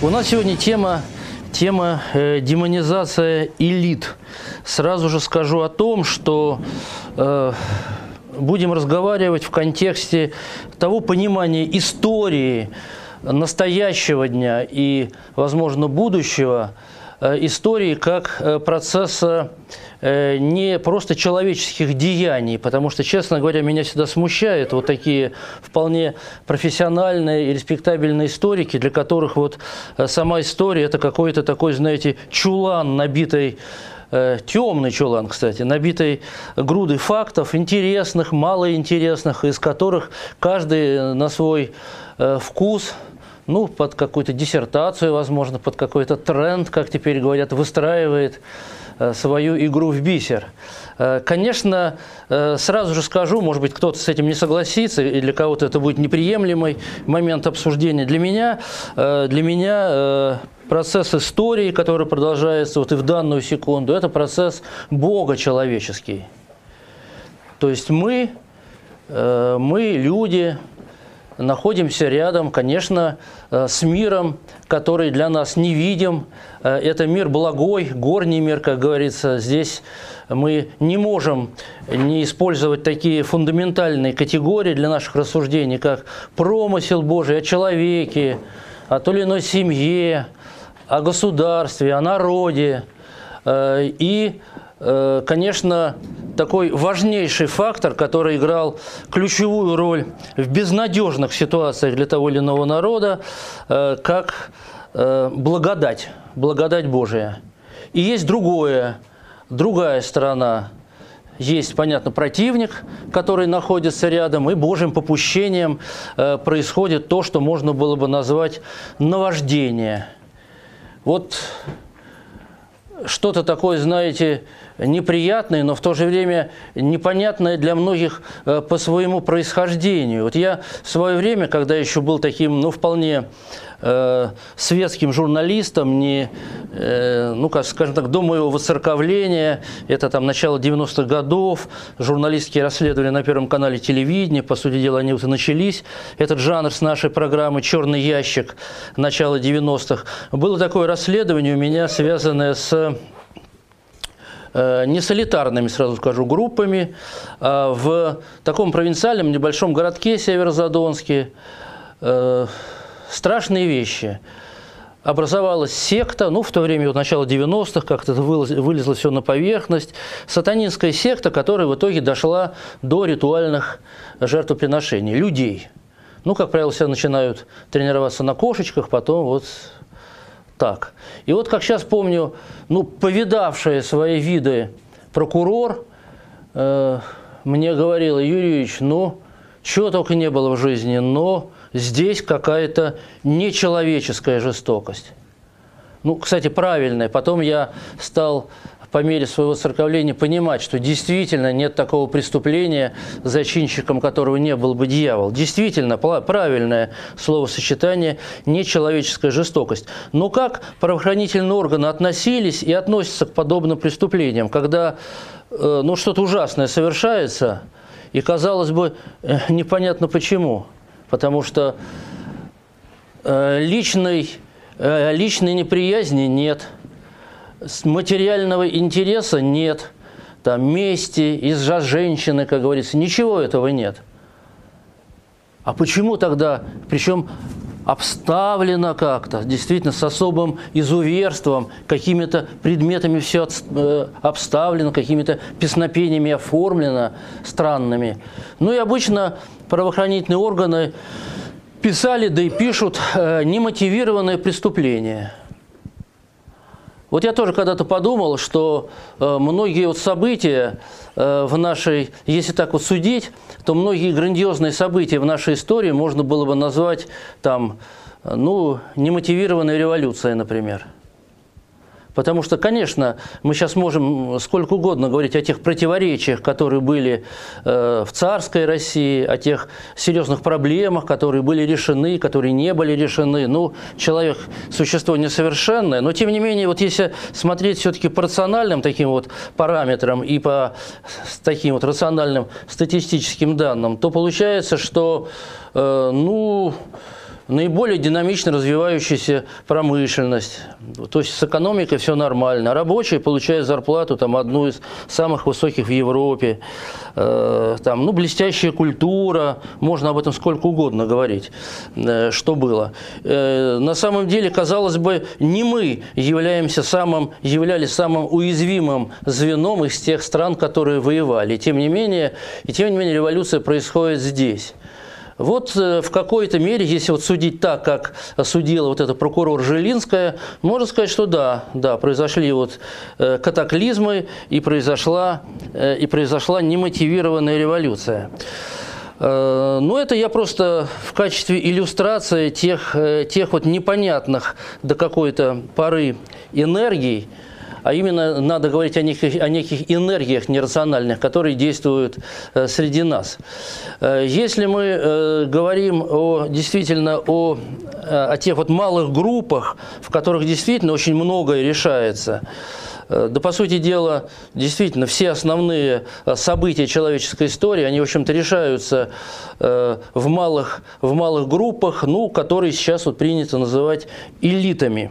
У нас сегодня тема демонизация элит. Сразу же скажу о том, что будем разговаривать в контексте того понимания истории настоящего дня и, возможно, будущего, истории как процесса не просто человеческих деяний, потому что, честно говоря, меня всегда смущают вот такие вполне профессиональные и респектабельные историки, для которых вот сама история – это какой-то такой, знаете, чулан, набитый, темный чулан, кстати, набитый грудой фактов, интересных, малоинтересных, из которых каждый на свой вкус, ну, под какую-то диссертацию, возможно, под какой-то тренд, как теперь говорят, выстраивает свою игру в бисер. Конечно, сразу же скажу, может быть, кто-то с этим не согласится, и для кого-то это будет неприемлемый момент обсуждения. Для меня процесс истории, который продолжается вот и в данную секунду, это процесс Бога человеческий. То есть мы люди, находимся рядом, конечно, с миром, который для нас невидим. Это мир благой, горний мир, как говорится. Здесь мы не можем не использовать такие фундаментальные категории для наших рассуждений, как промысел Божий о человеке, о той или иной семье, о государстве, о народе. И, конечно, такой важнейший фактор, который играл ключевую роль в безнадежных ситуациях для того или иного народа, как благодать Божия. И есть другая сторона. Есть, понятно, противник, который находится рядом, и Божьим попущением происходит то, что можно было бы назвать наваждение. Вот что-то такое, знаете, неприятное, но в то же время непонятное для многих по своему происхождению. Вот я в свое время, когда еще был таким, ну, вполне светским журналистом, скажем так, до моего воцерковления, это там начало 90-х годов, журналистские расследования на Первом канале телевидения, по сути дела, они вот и начались. Этот жанр с нашей программы «Черный ящик» начала 90-х. Было такое расследование у меня, связанное с не с элитарными, сразу скажу, группами, а в таком провинциальном небольшом городке Северозадонске. Страшные вещи. Образовалась секта, ну, в то время, вот, начало 90-х, как-то вылезло все на поверхность. Сатанинская секта, которая в итоге дошла до ритуальных жертвоприношений людей. Ну, как правило, все начинают тренироваться на кошечках, потом вот так. И вот, как сейчас помню, ну, повидавшая свои виды прокурор мне говорила: Юрий Юрьевич, ну, чего только не было в жизни, но здесь какая-то нечеловеческая жестокость. Ну, кстати, правильная. Потом я стал по мере своего церковления понимать, что действительно нет такого преступления, зачинщиком которого не был бы дьявол. Действительно, правильное словосочетание «нечеловеческая жестокость». Но как правоохранительные органы относились и относятся к подобным преступлениям, когда ну, что-то ужасное совершается, и, казалось бы, непонятно почему. Потому что личной неприязни нет, материального интереса нет, там, мести из-за женщины, как говорится, ничего этого нет. А почему тогда, причем обставлено как-то, действительно с особым изуверством, какими-то предметами все обставлено, какими-то песнопениями оформлено странными. Ну и обычно правоохранительные органы писали, да и пишут немотивированное преступление. Вот я тоже когда-то подумал, что многие вот события в нашей, если так вот судить, то многие грандиозные события в нашей истории можно было бы назвать там, ну, немотивированной революцией, например. Потому что, конечно, мы сейчас можем сколько угодно говорить о тех противоречиях, которые были в царской России, о тех серьезных проблемах, которые были решены, которые не были решены. Ну, человек – существо несовершенное, но, тем не менее, вот если смотреть все-таки по рациональным таким вот параметрам и по таким вот рациональным статистическим данным, то получается, что, ну, наиболее динамично развивающаяся промышленность. То есть с экономикой все нормально. Рабочие получают зарплату там, одну из самых высоких в Европе. Там, ну, блестящая культура, можно об этом сколько угодно говорить, что было. На самом деле, казалось бы, не мы являлись самым уязвимым звеном из тех стран, которые воевали. И тем не менее революция происходит здесь. Вот в какой-то мере, если вот судить так, как судила вот эта прокурор Жилинская, можно сказать, что да, произошли вот катаклизмы и произошла немотивированная революция. Но это я просто в качестве иллюстрации тех вот непонятных до какой-то поры энергий, а именно надо говорить о неких энергиях нерациональных, которые действуют среди нас. Если мы говорим действительно о тех вот малых группах, в которых действительно очень многое решается, да, по сути дела, действительно, все основные события человеческой истории, они, в общем-то, решаются в малых группах, ну, которые сейчас вот принято называть элитами,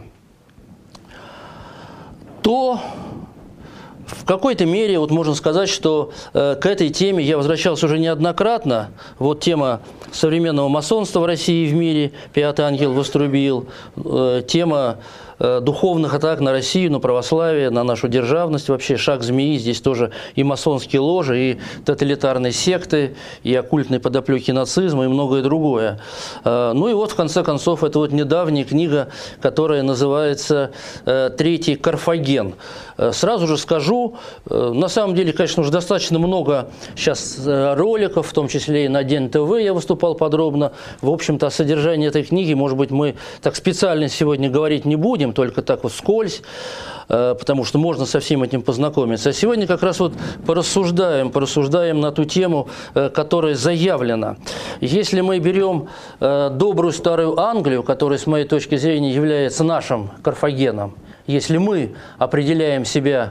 то в какой-то мере вот можно сказать, что к этой теме я возвращался уже неоднократно. Вот тема современного масонства в России и в мире, «Пятый ангел вострубил», тема духовных атак на Россию, на православие, на нашу державность, вообще шаг змеи, здесь тоже и масонские ложи, и тоталитарные секты, и оккультные подоплеки нацизма, и многое другое. Ну и вот, в конце концов, это вот недавняя книга, которая называется «Третий Карфаген». Сразу же скажу, на самом деле, конечно, уже достаточно много сейчас роликов, в том числе и на День ТВ я выступал подробно. В общем-то, о содержании этой книги, может быть, мы так специально сегодня говорить не будем, только так вот вскользь, потому что можно со всем этим познакомиться. А сегодня как раз вот порассуждаем на ту тему, которая заявлена. Если мы берем добрую старую Англию, которая, с моей точки зрения, является нашим Карфагеном, если мы определяем себя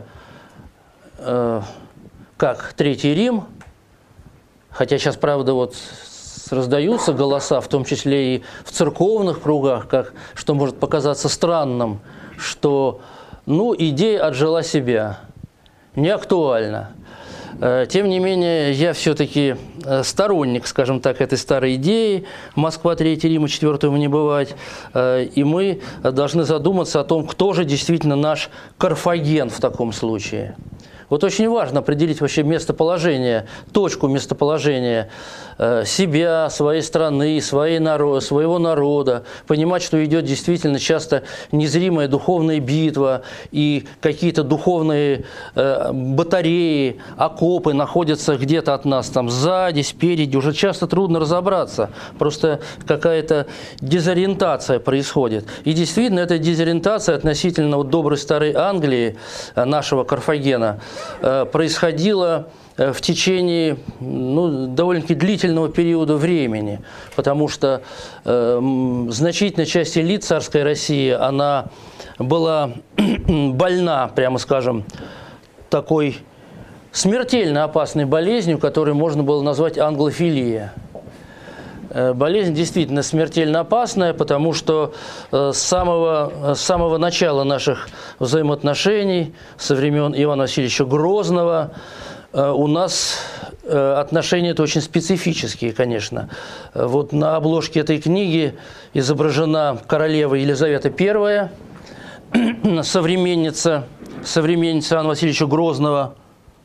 как Третий Рим, хотя сейчас, правда, вот раздаются голоса, в том числе и в церковных кругах, что может показаться странным, что идея отжила себя, не актуальна. Тем не менее, я все-таки сторонник, скажем так, этой старой идеи «Москва, Третий Рим и Четвертому не бывать». И мы должны задуматься о том, кто же действительно наш Карфаген в таком случае. Вот очень важно определить вообще местоположение, точку местоположения себя, своей страны, своего народа, понимать, что идет действительно часто незримая духовная битва, и какие-то духовные батареи, окопы находятся где-то от нас, там сзади, спереди, уже часто трудно разобраться, просто какая-то дезориентация происходит. И действительно, эта дезориентация относительно вот доброй старой Англии, нашего Карфагена, происходила в течение довольно-таки длительного периода времени, потому что значительная часть элит царской России, она была больна, прямо скажем, такой смертельно опасной болезнью, которую можно было назвать англофилия. Болезнь действительно смертельно опасная, потому что с самого начала наших взаимоотношений, со времен Ивана Васильевича Грозного, у нас отношения-то очень специфические, конечно. Вот на обложке этой книги изображена королева Елизавета I, современница Ивана Васильевича Грозного,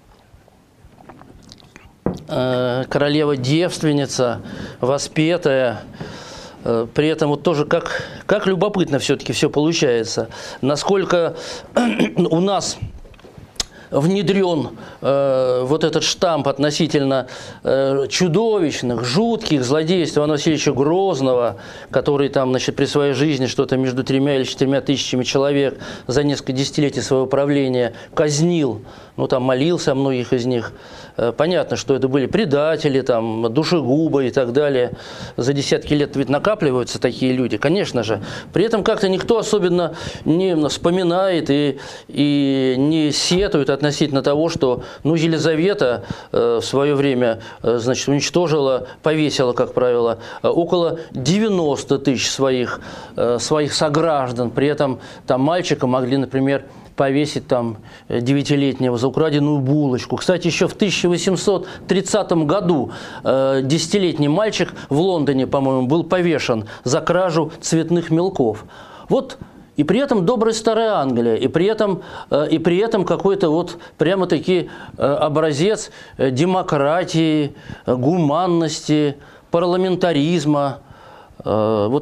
королева-девственница, воспетая. При этом вот тоже как любопытно все-таки все получается. Насколько у нас внедрен вот этот штамп относительно чудовищных, жутких злодейств Ивана Васильевича Грозного, который там, при своей жизни что-то между 3 или 4 тысячами человек за несколько десятилетий своего правления казнил, там молился о многих из них. Понятно, что это были предатели, душегубы и так далее. За десятки лет ведь накапливаются такие люди, конечно же. При этом как-то никто особенно не вспоминает и не сетует о относительно того, что Елизавета в свое время уничтожила, повесила, как правило, около 90 тысяч своих сограждан. При этом там мальчика могли, например, повесить там 9-летнего за украденную булочку. Кстати, еще в 1830 году 10-летний мальчик в Лондоне, по-моему, был повешен за кражу цветных мелков. Вот. И при этом добрая старая Англия, и при этом какой-то вот прямо-таки образец демократии, гуманности, парламентаризма. Ну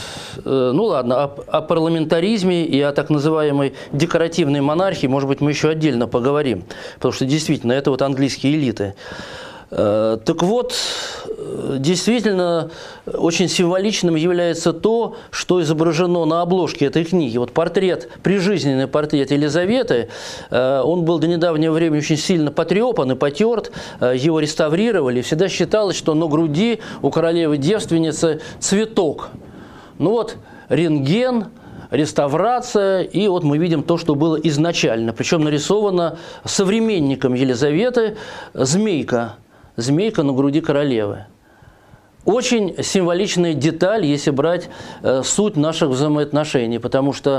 ладно, о парламентаризме и о так называемой декоративной монархии, может быть, мы еще отдельно поговорим, потому что действительно это вот английские элиты. Так вот, действительно, очень символичным является то, что изображено на обложке этой книги. Вот прижизненный портрет Елизаветы, он был до недавнего времени очень сильно потрепан и потерт, его реставрировали. Всегда считалось, что на груди у королевы-девственницы цветок. Ну вот, рентген, реставрация, и вот мы видим то, что было изначально. Причем нарисована современником Елизаветы змейка на груди королевы. Очень символичная деталь, если брать суть наших взаимоотношений, потому что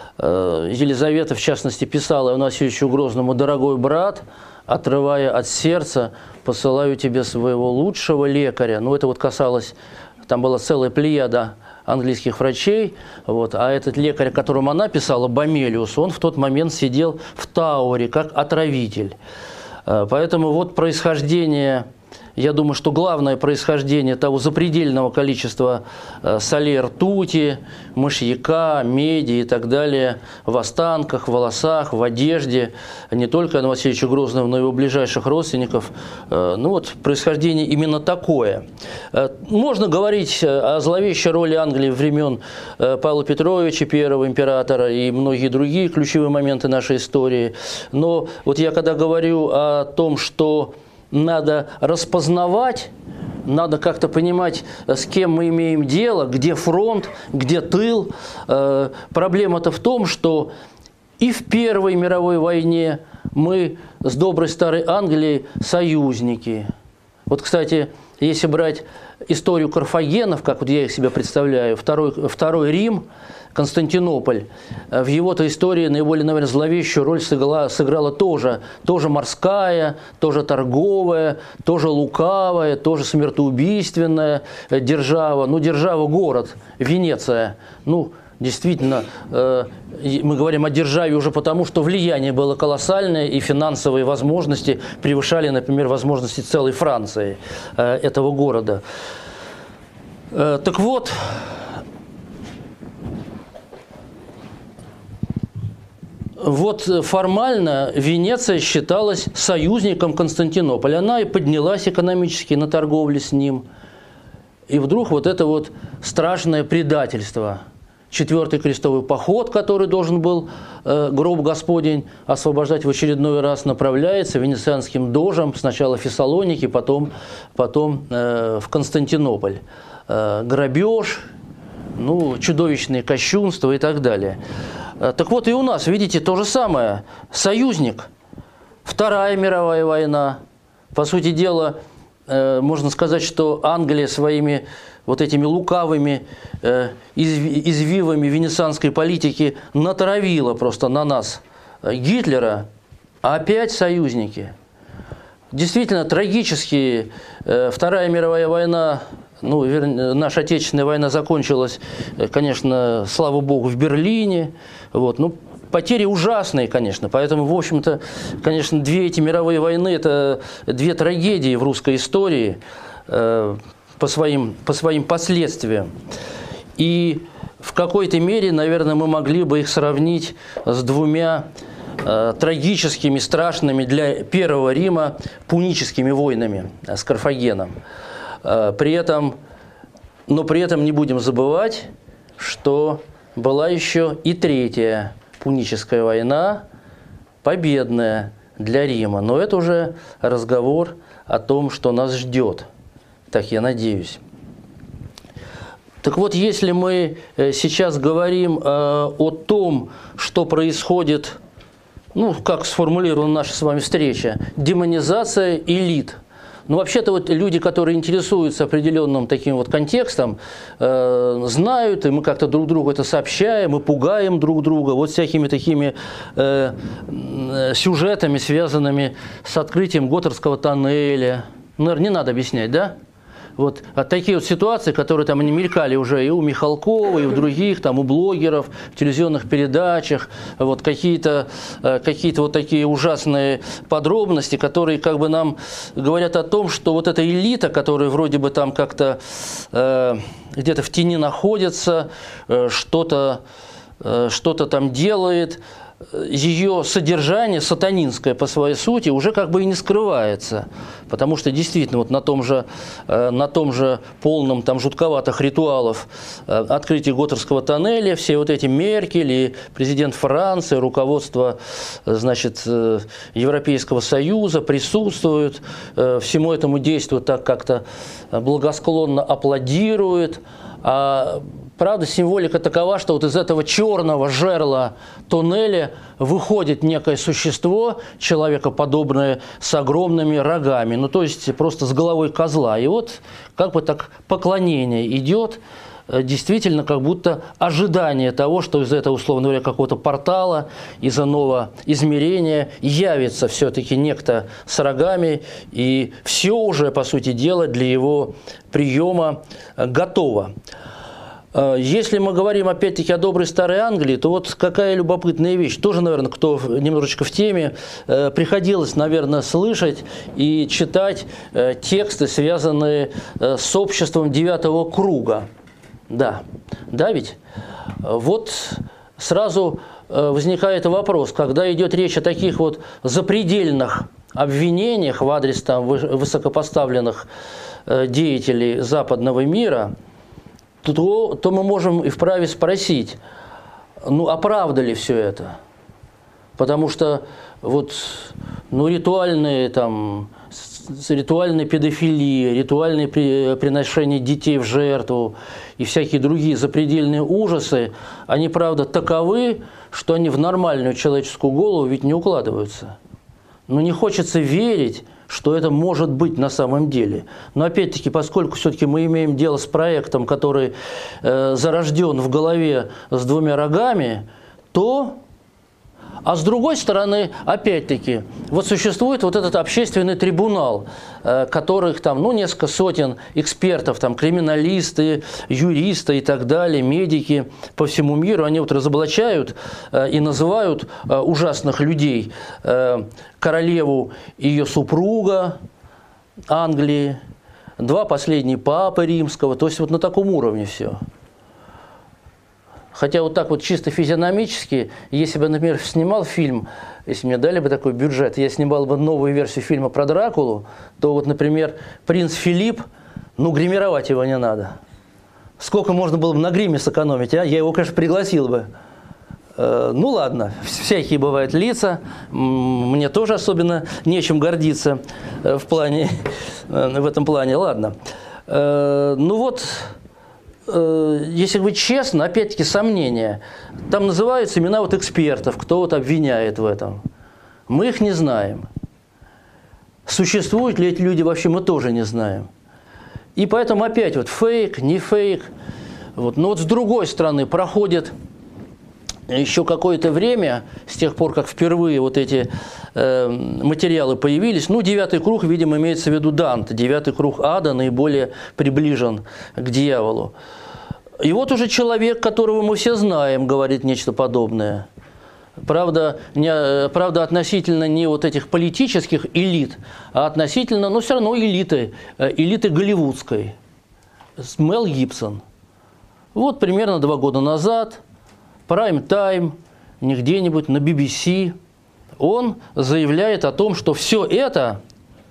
Елизавета, в частности, писала Иоанну Грозному: «Дорогой брат, отрывая от сердца, посылаю тебе своего лучшего лекаря». Ну, это вот касалось, там была целая плеяда английских врачей, вот, а этот лекарь, которому она писала, Бомелиус, он в тот момент сидел в Тауэре как отравитель. Поэтому вот происхождение, я думаю, что главное происхождение того запредельного количества солей ртути, мышьяка, меди и так далее в останках, в волосах, в одежде, не только Иоанна Васильевича Грозного, но и его ближайших родственников. Ну вот, происхождение именно такое. Можно говорить о зловещей роли Англии времен Павла Петровича, первого императора, и многие другие ключевые моменты нашей истории. Но вот я когда говорю о том, что надо распознавать, надо как-то понимать, с кем мы имеем дело, где фронт, где тыл. Проблема-то в том, что и в Первой мировой войне мы с доброй старой Англией союзники. Вот, кстати, если брать историю Карфагенов, как вот я их себе представляю, второй Рим, Константинополь, в его-то истории наиболее, наверное, зловещую роль сыграла тоже морская, тоже торговая, тоже лукавая, тоже смертоубийственная держава. Ну, держава-город, Венеция. Ну, действительно, мы говорим о державе уже потому, что влияние было колоссальное, и финансовые возможности превышали, например, возможности целой Франции, этого города. Так вот, формально Венеция считалась союзником Константинополя. Она и поднялась экономически на торговле с ним. И вдруг вот это вот страшное предательство. 4-й крестовый поход, который должен был гроб Господень освобождать в очередной раз, направляется венецианским дожем сначала в Фессалоники, потом в Константинополь. Грабеж, ну, чудовищные кощунства и так далее. Так вот и у нас, видите, то же самое. Союзник. Вторая мировая война. По сути дела, можно сказать, что Англия своими вот этими лукавыми извивами венецианской политики натравила просто на нас Гитлера, а опять союзники. Действительно, трагически Вторая мировая война, ну, наша Отечественная война закончилась, конечно, слава богу, в Берлине. Вот. Ну, потери ужасные, конечно. Поэтому, в общем-то, конечно, две эти мировые войны – это две трагедии в русской истории по своим последствиям. И в какой-то мере, наверное, мы могли бы их сравнить с двумя трагическими, страшными для Первого Рима пуническими войнами с Карфагеном. При этом не будем забывать, что была еще и Третья Пуническая война, победная для Рима. Но это уже разговор о том, что нас ждет. Так я надеюсь. Так вот, если мы сейчас говорим о том, что происходит ну, как сформулирована наша с вами встреча, демонизация элит. Ну, вообще-то вот люди, которые интересуются определенным таким вот контекстом, знают, и мы как-то друг другу это сообщаем, и пугаем друг друга вот всякими такими сюжетами, связанными с открытием Готтерского тоннеля. Наверное, не надо объяснять, да? Вот такие вот ситуации, которые там они мелькали уже и у Михалкова, и у других, там, у блогеров, в телевизионных передачах, вот какие-то вот такие ужасные подробности, которые как бы нам говорят о том, что вот эта элита, которая вроде бы там как-то где-то в тени находится, что-то там делает, ее содержание сатанинское по своей сути уже как бы и не скрывается, потому что действительно вот на том же полном там жутковатых ритуалов открытия Готтерского тоннеля все вот эти Меркель и президент Франции, руководство, значит, Европейского Союза присутствуют, всему этому действию так как-то благосклонно аплодируют. А правда, символика такова, что вот из этого черного жерла тоннеля выходит некое существо, человекоподобное, с огромными рогами, ну то есть просто с головой козла. И вот как бы так поклонение идет, действительно как будто ожидание того, что из этого, условно говоря, какого-то портала, из иного измерения явится все-таки некто с рогами, и все уже, по сути дела, для его приема готово. Если мы говорим, опять-таки, о доброй старой Англии, то вот какая любопытная вещь. Тоже, наверное, кто немножечко в теме, приходилось, наверное, слышать и читать тексты, связанные с обществом девятого круга. Да, да ведь? Вот сразу возникает вопрос, когда идет речь о таких вот запредельных обвинениях в адрес там высокопоставленных деятелей западного мира, то мы можем и вправе спросить, ну, оправда ли все это? Потому что вот, ну, ритуальная педофилия, ритуальное приношение детей в жертву и всякие другие запредельные ужасы, они, правда, таковы, что они в нормальную человеческую голову ведь не укладываются. Но не хочется верить, что это может быть на самом деле. Но опять-таки, поскольку все-таки мы имеем дело с проектом, который зарожден в голове с двумя рогами, то... А с другой стороны, опять-таки, вот существует вот этот общественный трибунал, которых там, ну, несколько сотен экспертов, там, криминалисты, юристы и так далее, медики по всему миру, они вот разоблачают и называют ужасных людей, королеву и ее супруга Англии, два последние папы римского, то есть вот на таком уровне все. Хотя вот так вот чисто физиономически, если бы, например, снимал фильм, если мне дали бы такой бюджет, я снимал бы новую версию фильма про Дракулу, то вот, например, принц Филипп, ну, гримировать его не надо. Сколько можно было бы на гриме сэкономить, а? Я его, конечно, пригласил бы. Ну, ладно, всякие бывают лица, мне тоже особенно нечем гордиться в этом плане, ладно. Ну вот... Если быть честно, опять-таки сомнения. Там называются имена вот экспертов, кто вот обвиняет в этом. Мы их не знаем. Существуют ли эти люди вообще, мы тоже не знаем. И поэтому опять вот фейк, не фейк. Вот. Но вот с другой стороны проходит еще какое-то время, с тех пор, как впервые вот эти материалы появились, ну, девятый круг, видимо, имеется в виду Данте, девятый круг ада наиболее приближен к дьяволу. И вот уже человек, которого мы все знаем, говорит нечто подобное. Правда, относительно не вот этих политических элит, а относительно, но все равно элиты голливудской. Мел Гибсон. Вот примерно 2 года назад, прайм-тайм, не где-нибудь, на BBC, он заявляет о том, что все это,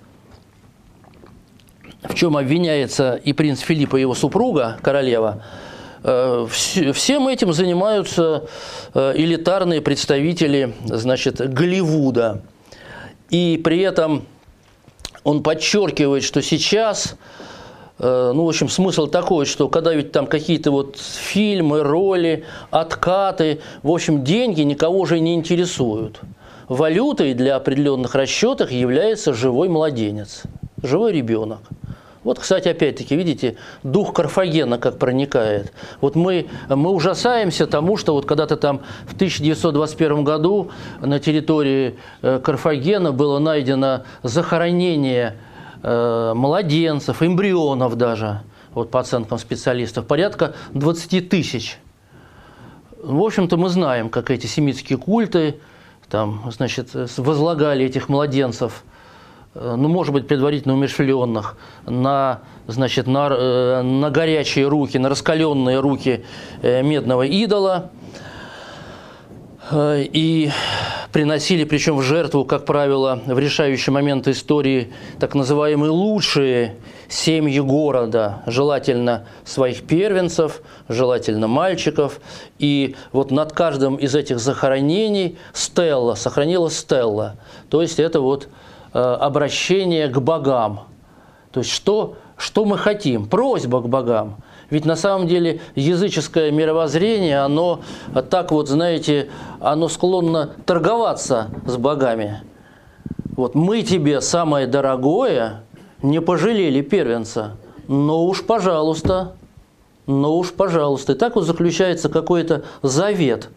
в чем обвиняется и принц Филипп, и его супруга, королева, всем этим занимаются элитарные представители, значит, Голливуда. И при этом он подчеркивает, что сейчас, ну, в общем, смысл такой, что когда ведь там какие-то вот фильмы, роли, откаты, в общем, деньги никого уже не интересуют. валютой для определенных расчетов является живой младенец, живой ребенок. Вот, кстати, опять-таки, видите, дух Карфагена как проникает. Вот мы ужасаемся тому, что вот когда-то там в 1921 году на территории Карфагена было найдено захоронение младенцев, эмбрионов даже, вот по оценкам специалистов, порядка 20 тысяч. В общем-то, мы знаем, как эти семитские культы там, значит, возлагали этих младенцев, ну, может быть, предварительно умерщвленных, значит, на горячие руки, на раскаленные руки медного идола, и приносили, причем в жертву, как правило, в решающий момент истории, так называемые лучшие семьи города, желательно своих первенцев, желательно мальчиков. И вот над каждым из этих захоронений стелла, сохранилась стелла. То есть это вот обращение к богам. То есть что мы хотим? Просьба к богам. Ведь на самом деле языческое мировоззрение, оно так вот, знаете, оно склонно торговаться с богами. Вот мы тебе самое дорогое не пожалели первенца, но уж пожалуйста. И так вот заключается какой-то завет.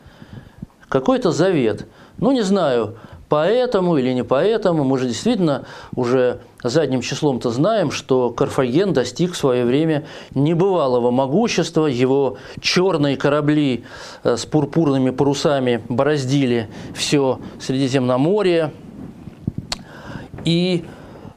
Ну, не знаю, поэтому или не поэтому, мы же действительно уже задним числом-то знаем, что Карфаген достиг в свое время небывалого могущества, его черные корабли с пурпурными парусами бороздили все Средиземноморье. И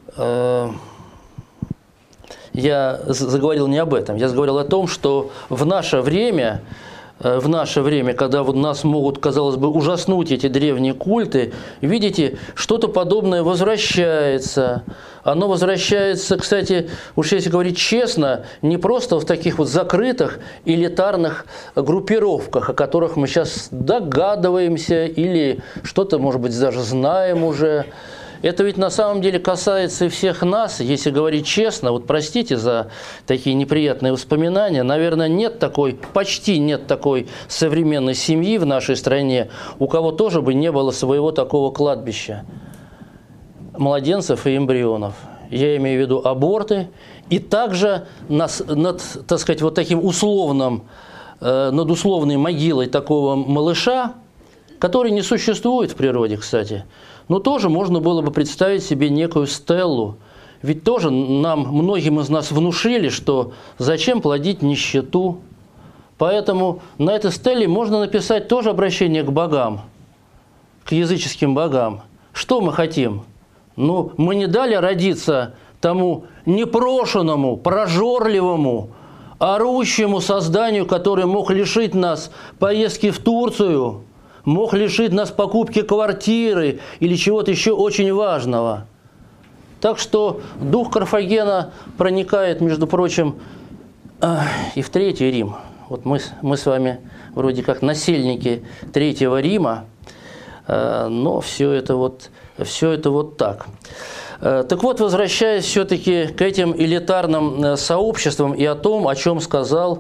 я заговорил не об этом, я заговорил о том, что в наше время, когда вот нас могут, казалось бы, ужаснуть эти древние культы, видите, что-то подобное возвращается. Оно возвращается, кстати, уж если говорить честно, не просто в таких вот закрытых элитарных группировках, о которых мы сейчас догадываемся или что-то, может быть, даже знаем уже. Это ведь на самом деле касается и всех нас, если говорить честно. Вот простите за такие неприятные воспоминания. Наверное, почти нет такой современной семьи в нашей стране, у кого тоже бы не было своего такого кладбища младенцев и эмбрионов. Я имею в виду аборты. И также над, так сказать, вот таким над условной могилой такого малыша, который не существует в природе, кстати, но тоже можно было бы представить себе некую стеллу. Ведь тоже многим из нас внушили, что зачем плодить нищету. Поэтому на этой стелле можно написать тоже обращение к богам, к языческим богам. Что мы хотим? Ну, мы не дали родиться тому непрошенному, прожорливому, орущему созданию, который мог лишить нас поездки в Турцию, мог лишить нас покупки квартиры или чего-то еще очень важного. Так что дух Карфагена проникает, между прочим, и в Третий Рим. Вот мы с вами вроде как насельники Третьего Рима, но все это вот так. Так вот, возвращаясь все-таки к этим элитарным сообществам и о том, о чем сказал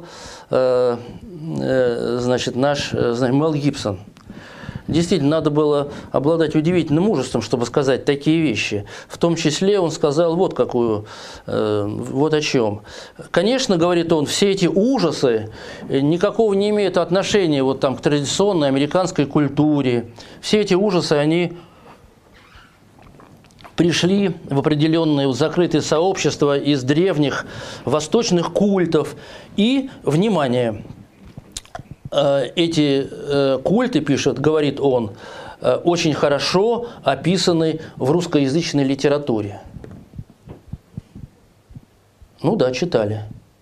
значит, наш Мел Гибсон. Действительно, надо было обладать удивительным мужеством, чтобы сказать такие вещи. В том числе он сказал вот о чем. Конечно, говорит он, все эти ужасы никакого не имеют отношения вот там к традиционной американской культуре. Все эти ужасы, они пришли в определенные закрытые сообщества из древних восточных культов. И, внимание, эти культы, говорит он, очень хорошо описаны в русскоязычной литературе. Ну да, читали.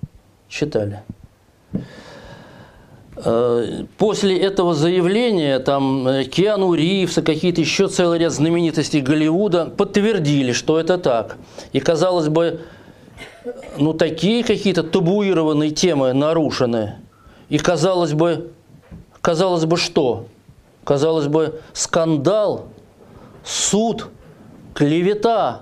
После этого заявления там Киану Ривз и какие-то еще целый ряд знаменитостей Голливуда подтвердили, что это так. И, казалось бы, ну такие какие-то табуированные темы нарушены. И казалось бы, что? Казалось бы, скандал, суд, клевета.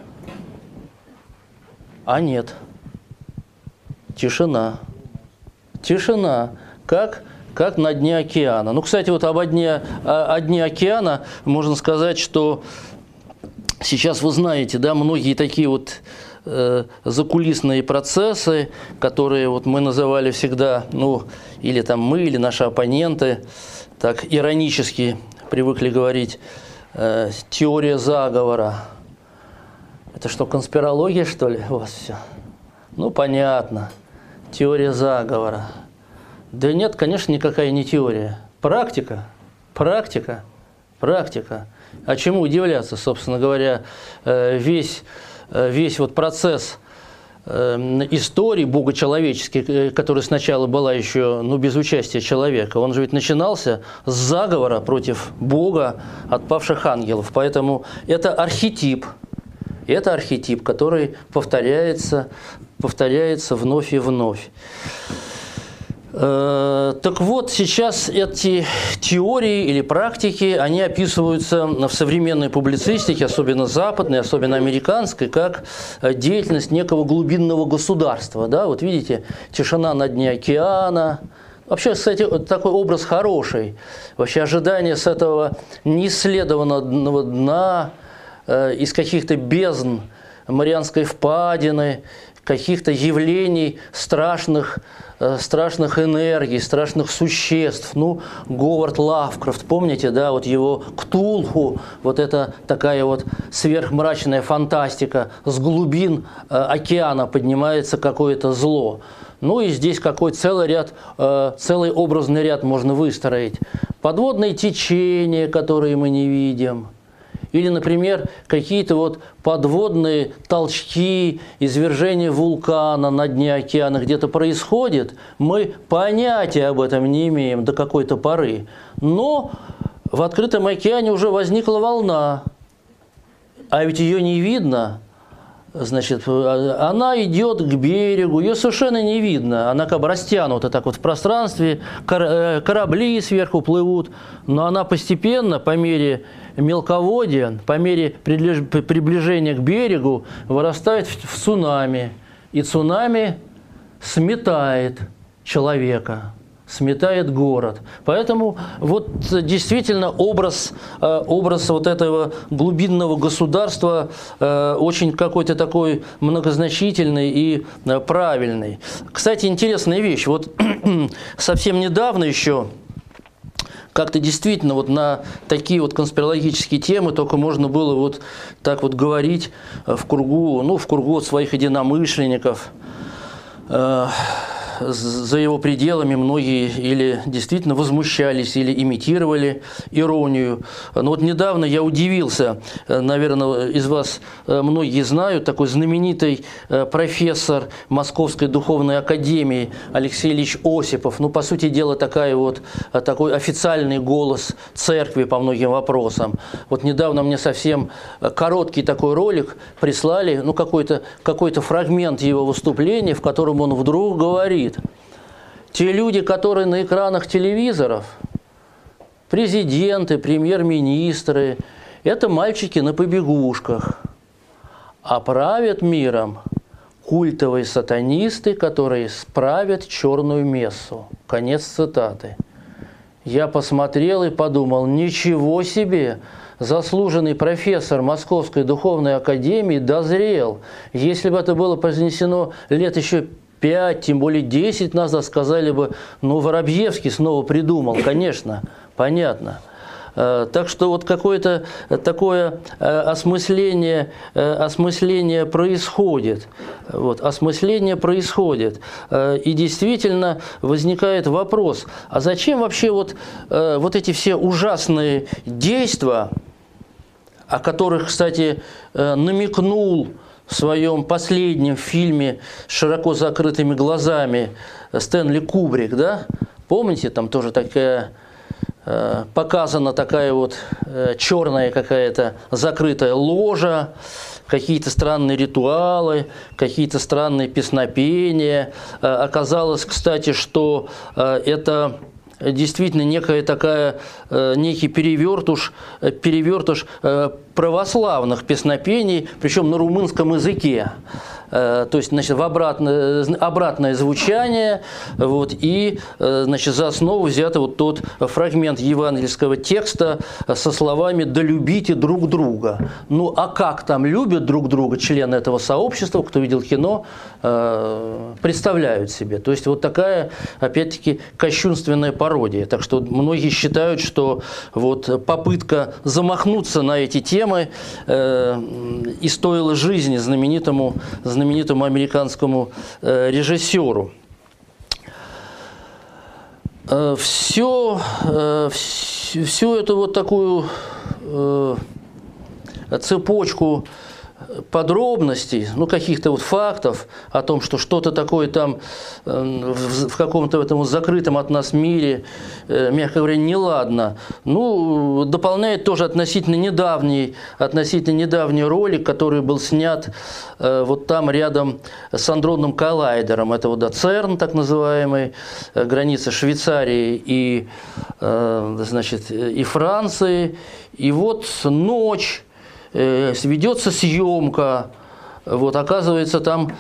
А нет. Тишина. как на дне океана. Ну, кстати, вот о дне океана можно сказать, что сейчас вы знаете, да, многие такие вот закулисные процессы, которые вот мы называли всегда, ну, или там мы, или наши оппоненты, так иронически привыкли говорить, теория заговора. Это что, конспирология, что ли, у вас все? Ну, понятно. Теория заговора. Да нет, конечно, никакая не теория. Практика. Практика. Практика. А чему удивляться, собственно говоря, весь вот процесс истории богочеловеческой, которая сначала была еще, ну, без участия человека, он же ведь начинался с заговора против Бога от павших ангелов. Поэтому это архетип, который повторяется вновь и вновь. Так вот, сейчас эти теории или практики, они описываются в современной публицистике, особенно западной, особенно американской, как деятельность некого глубинного государства. Да? Вот видите, тишина на дне океана. Вообще, кстати, такой образ хороший. Вообще ожидание с этого неисследованного дна, из каких-то бездн Марианской впадины, каких-то явлений страшных энергий, страшных существ. Ну, Говард Лавкрафт, помните, да, вот его Ктулху, вот это такая вот сверхмрачная фантастика, с глубин океана поднимается какое-то зло. Ну и здесь какой целый образный ряд можно выстроить. Подводные течения, которые мы не видим. Или, например, какие-то вот подводные толчки, извержения вулкана на дне океана где-то происходит, мы понятия об этом не имеем до какой-то поры. Но в открытом океане уже возникла волна, а ведь ее не видно. Значит, она идет к берегу, ее совершенно не видно, она как бы растянута так вот в пространстве, корабли сверху плывут, но она постепенно, по мере мелководья, по мере приближения к берегу, вырастает в цунами, и цунами сметает человека, сметает город. Поэтому вот действительно образ вот этого глубинного государства очень какой-то такой многозначительный и правильный. Кстати, интересная вещь. Вот совсем недавно еще как-то действительно вот на такие вот конспирологические темы только можно было вот так вот говорить в кругу своих единомышленников. За его пределами многие или действительно возмущались, или имитировали иронию. Но вот недавно я удивился, наверное, из вас многие знают, такой знаменитый профессор Московской духовной академии Алексей Ильич Осипов. Ну, по сути дела, такой официальный голос церкви по многим вопросам. Вот недавно мне совсем короткий такой ролик прислали, ну, какой-то фрагмент его выступления, в котором он вдруг говорит: те люди, которые на экранах телевизоров, президенты, премьер-министры, это мальчики на побегушках, а правят миром культовые сатанисты, которые справят черную мессу. Конец цитаты. Я посмотрел и подумал: ничего себе! Заслуженный профессор Московской духовной академии дозрел. Если бы это было произнесено лет еще 5, тем более 10 назад, сказали бы: ну, Воробьевский снова придумал. Конечно, понятно. Так что вот какое-то такое осмысление происходит. Вот, осмысление происходит. И действительно возникает вопрос: а зачем вообще вот эти все ужасные действия, о которых, кстати, намекнул в своем последнем фильме с широко закрытыми глазами Стэнли Кубрик, да? Помните, там тоже показана такая вот черная какая-то закрытая ложа, какие-то странные ритуалы, какие-то странные песнопения. Оказалось, кстати, что это действительно некий перевертыш православных песнопений, причем на румынском языке. То есть, значит, в обратное звучание, вот, и, значит, за основу взят вот тот фрагмент евангельского текста со словами «да любите друг друга». Ну, а как там любят друг друга члены этого сообщества, кто видел кино, представляют себе. То есть, вот такая, опять-таки, кощунственная пародия. Так что многие считают, что вот попытка замахнуться на эти темы и стоила жизни знаменитому американскому режиссеру. Всю эту вот такую цепочку подробностей, ну, каких-то вот фактов о том, что что-то такое там в каком-то этом закрытом от нас мире, мягко говоря, неладно, ну, дополняет тоже относительно недавний ролик, который был снят вот там рядом с Андронным коллайдером. Это вот, да, ЦЕРН, так называемый, граница Швейцарии и, значит, и Франции. И вот ночь, ведется съемка, вот, оказывается, там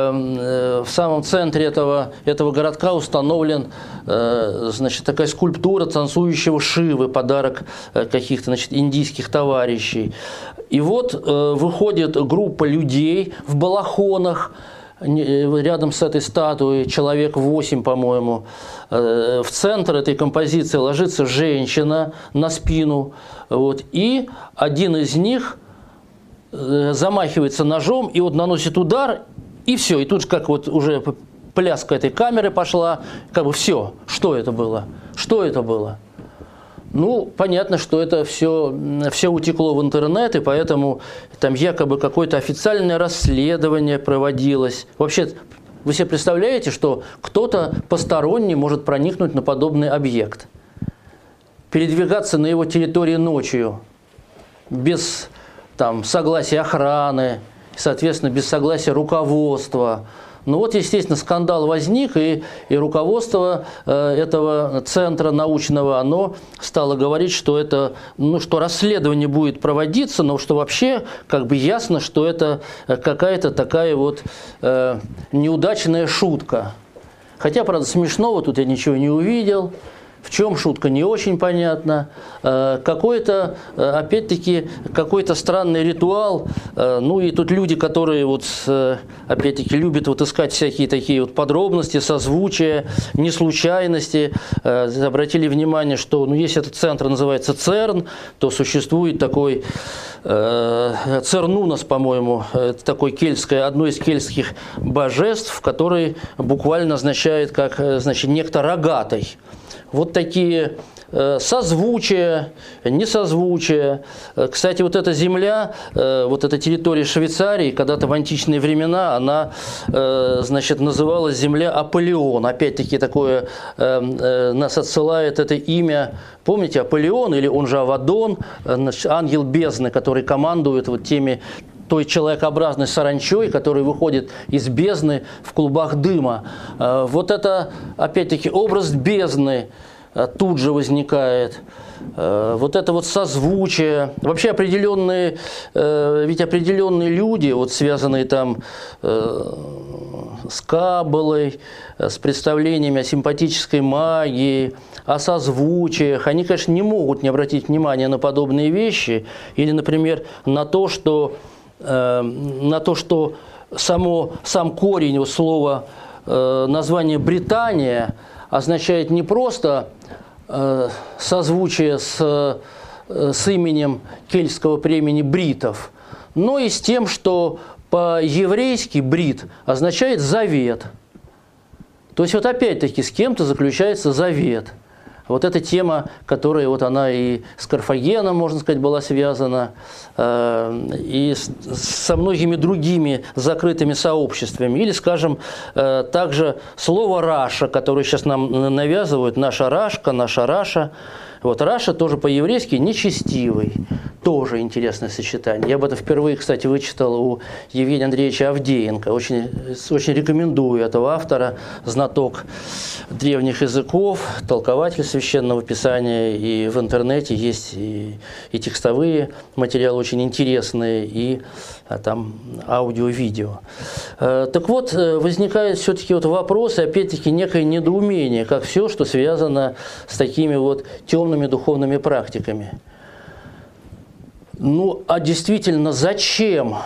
в самом центре этого городка установлен, значит, такая скульптура танцующего Шивы, подарок каких-то, значит, индийских товарищей. И вот выходит группа людей в балахонах, рядом с этой статуей, человек 8, по-моему, в центр этой композиции ложится женщина на спину, вот, и один из них замахивается ножом и вот наносит удар, и все. И тут же как вот уже пляска этой камеры пошла, как бы все. Что это было? Что это было? Ну, понятно, что это все утекло в интернет, и поэтому там якобы какое-то официальное расследование проводилось. Вообще, вы себе представляете, что кто-то посторонний может проникнуть на подобный объект, передвигаться на его территории ночью без там согласия охраны, соответственно, без согласия руководства. Ну вот, естественно, скандал возник, и руководство этого центра научного, оно стало говорить, что это, ну, что расследование будет проводиться, но что вообще как бы ясно, что это какая-то такая вот неудачная шутка. Хотя, правда, смешного тут я ничего не увидел. В чем шутка, не очень понятно. Какой-то, опять-таки, какой-то странный ритуал. Ну и тут люди, которые, вот, опять-таки, любят вот искать всякие такие вот подробности, созвучия, неслучайности. Обратили внимание, что, ну, если этот центр называется ЦЕРН, то существует такой Цернунас, по-моему, такой одно из кельтских божеств, который буквально означает как, значит, некто рогатый. Вот такие созвучия, несозвучия. Кстати, вот эта земля, вот эта территория Швейцарии, когда-то в античные времена, она, значит, называлась земля Аполеон. Опять-таки, такое нас отсылает это имя. Помните, Аполеон, или он же Авадон, ангел бездны, который командует вот той человекообразной саранчой, которая выходит из бездны в клубах дыма. Вот это, опять-таки, образ бездны тут же возникает. Вот это вот созвучие. Вообще определенные люди, вот связанные там с Каббалой, с представлениями о симпатической магии, о созвучиях, они, конечно, не могут не обратить внимания на подобные вещи. Или, например, на то, что сам корень у слова, название Британия означает не просто созвучие с именем кельтского племени бритов, но и с тем, что по-еврейски брит означает завет. То есть вот опять-таки с кем-то заключается завет. Вот эта тема, которая вот она и с Карфагеном, можно сказать, была связана, и со многими другими закрытыми сообществами. Или, скажем, также слово «раша», которое сейчас нам навязывают, наша Рашка, наша Раша. Вот Раша тоже по-еврейски нечестивый. Тоже интересное сочетание. Я об этом впервые, кстати, вычитал у Евгения Андреевича Авдеенко. Очень рекомендую этого автора, знаток древних языков, толкователь Священного Писания. И в интернете есть и текстовые материалы очень интересные, и там аудио-видео. Так вот, возникает все-таки вот вопрос, и опять-таки некое недоумение, как все, что связано с такими вот темными духовными практиками. Ну, а действительно, зачем?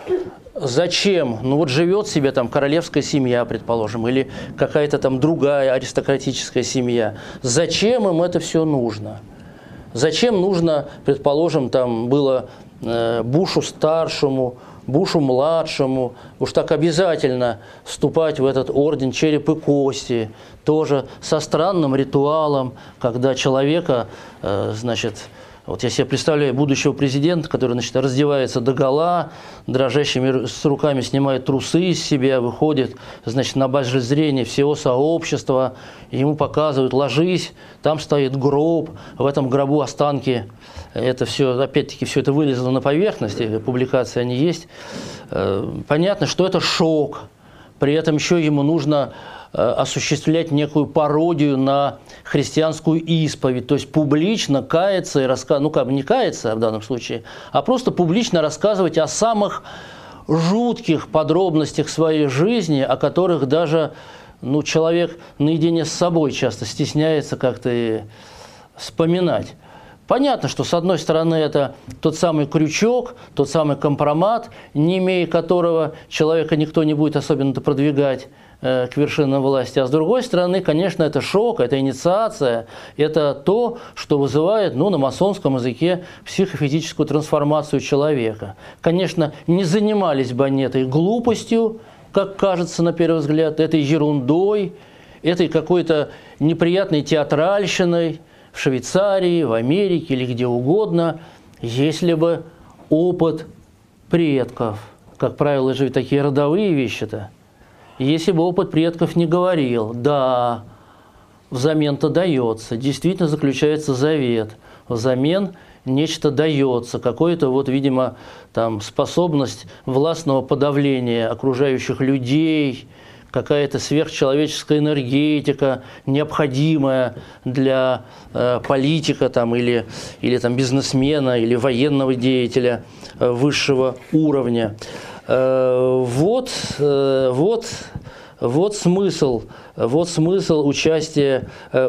Зачем? Ну, вот живет себе там королевская семья, предположим, или какая-то там другая аристократическая семья. Зачем им это все нужно? Зачем нужно, предположим, там было Бушу-старшему, Бушу-младшему, уж так обязательно вступать в этот орден череп и кости, тоже со странным ритуалом, когда человека, значит, вот я себе представляю будущего президента, который, значит, раздевается догола, дрожащими руками снимает трусы из себя, выходит, значит, на базе зрения всего сообщества, ему показывают: ложись, там стоит гроб, в этом гробу останки. Это все, опять-таки, все это вылезло на поверхность, публикации они есть. Понятно, что это шок. При этом еще ему нужно осуществлять некую пародию на христианскую исповедь, то есть публично каяться и рассказывать, ну как бы не каяться в данном случае, а просто публично рассказывать о самых жутких подробностях своей жизни, о которых даже человек наедине с собой часто стесняется как-то и вспоминать. Понятно, что с одной стороны это тот самый крючок, тот самый компромат, не имея которого человека никто не будет особенно продвигать к вершинам власти. А с другой стороны, конечно, это шок, это инициация, это то, что вызывает, на масонском языке, психофизическую трансформацию человека. Конечно, не занимались бы они этой глупостью, как кажется на первый взгляд, этой ерундой, этой какой-то неприятной театральщиной, в Швейцарии, в Америке или где угодно, если бы опыт предков, как правило, же такие родовые вещи-то, если бы опыт предков не говорил: да, взамен-то дается, действительно заключается завет, взамен нечто дается, какое-то видимо, там способность властного подавления окружающих людей, какая-то сверхчеловеческая энергетика, необходимая для политика там, или там, бизнесмена, или военного деятеля высшего уровня. Вот смысл участия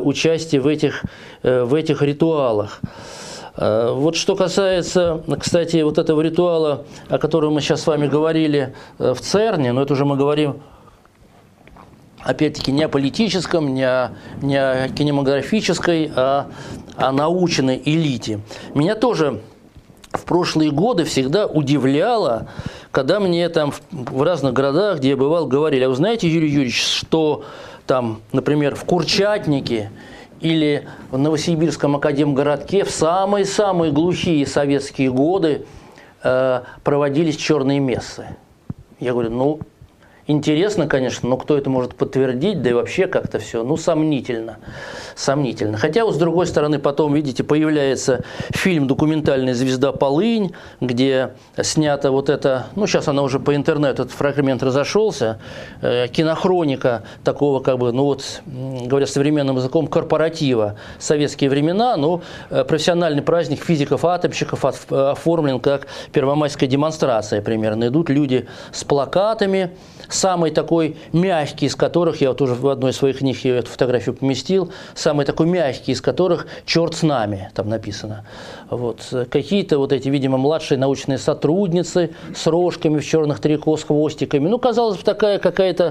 в этих ритуалах. Вот что касается, кстати, этого ритуала, о котором мы сейчас с вами говорили в ЦЕРНе, но это уже мы говорим опять-таки не о политическом, не о кинематографической, а о научной элите. Меня тоже в прошлые годы всегда удивляло, когда мне там в разных городах, где я бывал, говорили: а вы знаете, Юрий Юрьевич, что там, например, в Курчатнике или в Новосибирском академгородке в самые-самые глухие советские годы проводились черные мессы? Я говорю: интересно, конечно, но кто это может подтвердить, да и вообще как-то все, сомнительно. Сомнительно. Хотя, с другой стороны, потом, видите, появляется фильм документальный «Звезда Полынь», где снято это, сейчас она уже по интернету, этот фрагмент разошелся, кинохроника такого, говоря современным языком, корпоратива. Советские времена, профессиональный праздник физиков-атомщиков оформлен как первомайская демонстрация примерно. Идут люди с плакатами, самый такой мягкий из которых, я уже в одной из своих книг я эту фотографию поместил, самый такой мягкий из которых «Черт с нами», там написано. Какие-то эти, видимо, младшие научные сотрудницы с рожками в черных трико, с хвостиками. Казалось бы, такая какая-то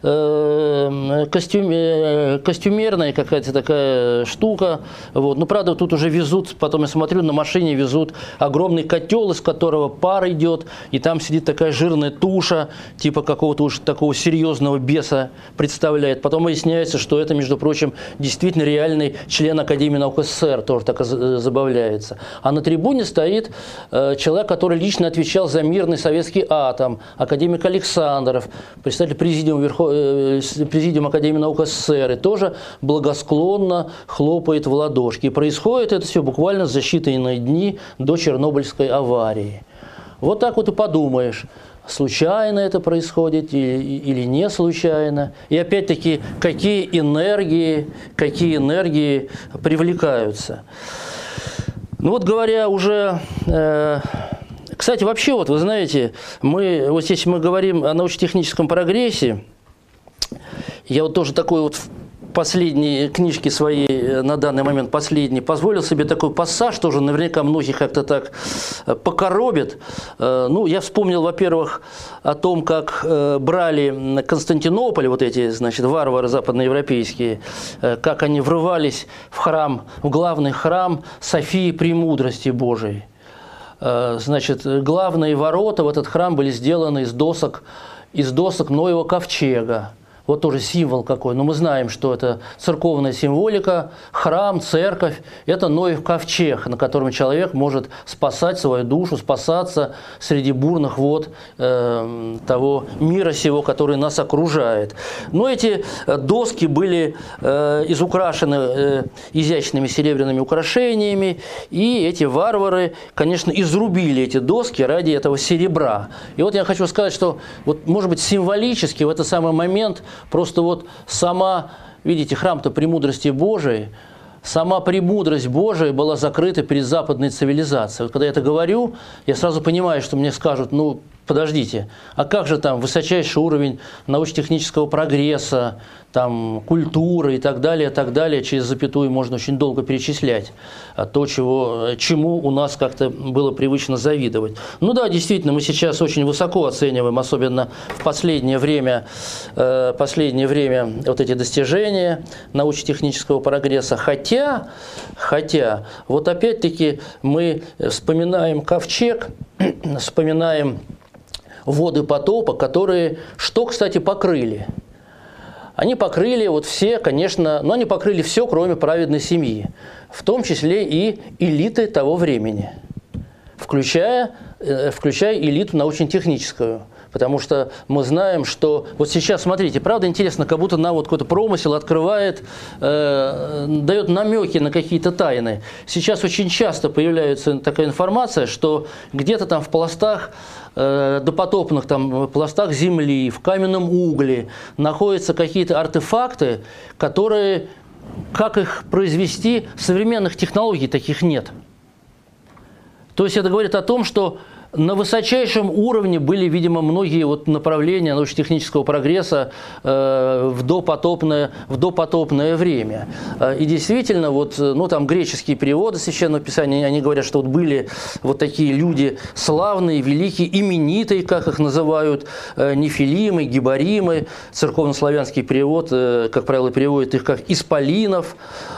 костюмерная какая-то такая штука. Правда, тут уже везут, потом я смотрю, на машине везут огромный котел, из которого пар идет, и там сидит такая жирная туша, типа какого-то уж такого серьезного беса представляет. Потом выясняется, что это, между прочим, действительно реальный член Академии наук СССР, тоже так забавляется. А на трибуне стоит человек, который лично отвечал за мирный советский атом, академик Александров, представитель президиума Академии наук СССР, и тоже благосклонно хлопает в ладошки. И происходит это все буквально за считанные дни до Чернобыльской аварии. Вот так вот и подумаешь, случайно это происходит или не случайно. И опять-таки, какие энергии привлекаются. Ну вот говоря уже... Кстати, вообще, вот вы знаете, вот если мы говорим о научно-техническом прогрессе, я вот тоже такой вот в последней книжке своей, на данный момент последней, позволил себе такой пассаж, тоже наверняка многих как-то так покоробит. Ну, я вспомнил, во-первых, о том, как брали Константинополь, вот эти, значит, варвары западноевропейские, как они врывались в храм, в главный храм Софии Премудрости Божией. Значит, главные ворота в этот храм были сделаны из досок Ноева ковчега. Вот тоже символ какой. Но мы знаем, что это церковная символика, храм, церковь. Это Ноев ковчег, на котором человек может спасать свою душу, спасаться среди бурных вод того мира сего, который нас окружает. Но эти доски были изукрашены изящными серебряными украшениями, и эти варвары, конечно, изрубили эти доски ради этого серебра. И вот я хочу сказать, что, вот, может быть, символически в этот самый момент просто вот сама, видите, храм-то премудрости Божией, сама премудрость Божия была закрыта перед западной цивилизацией. Вот когда я это говорю, я сразу понимаю, что мне скажут, ну, подождите, а как же там высочайший уровень научно-технического прогресса, там, культуры и так далее, через запятую можно очень долго перечислять то, чему у нас как-то было привычно завидовать. Ну да, действительно, мы сейчас очень высоко оцениваем, особенно в последнее время вот эти достижения научно-технического прогресса, хотя, вот опять-таки мы вспоминаем ковчег, вспоминаем воды потопа, которые что, кстати, покрыли? Они покрыли вот все, конечно, но они покрыли все, кроме праведной семьи, в том числе и элиты того времени, включая элиту научно-техническую. Потому что мы знаем, что вот сейчас, смотрите, правда интересно, как будто нам вот какой-то промысел открывает, дает намеки на какие-то тайны. Сейчас очень часто появляется такая информация, что где-то там в пластах, допотопных там пластах земли, в каменном угле находятся какие-то артефакты, которые, как их произвести, современных технологий таких нет. То есть это говорит о том, что на высочайшем уровне были, видимо, многие вот направления научно-технического прогресса в допотопное время. И действительно, вот, ну, там греческие переводы Священного Писания, они говорят, что вот были вот такие люди славные, великие, именитые, как их называют, нефилимы, гибаримы. Церковнославянский перевод, как правило, переводит их как исполинов.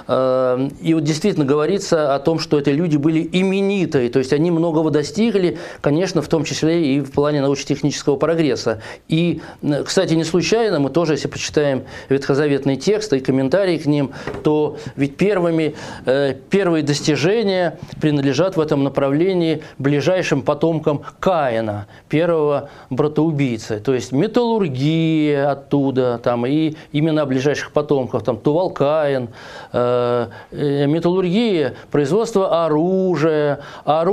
И вот действительно говорится о том, что это люди были именитые, то есть они многого достигли, конечно, в том числе и в плане научно-технического прогресса. И, кстати, не случайно мы тоже, если почитаем ветхозаветные тексты и комментарии к ним, то ведь первые достижения принадлежат в этом направлении ближайшим потомкам Каина, первого братоубийцы. То есть металлургия оттуда, там, и имена ближайших потомков, там, Тувал-Каин, металлургия, производство оружия,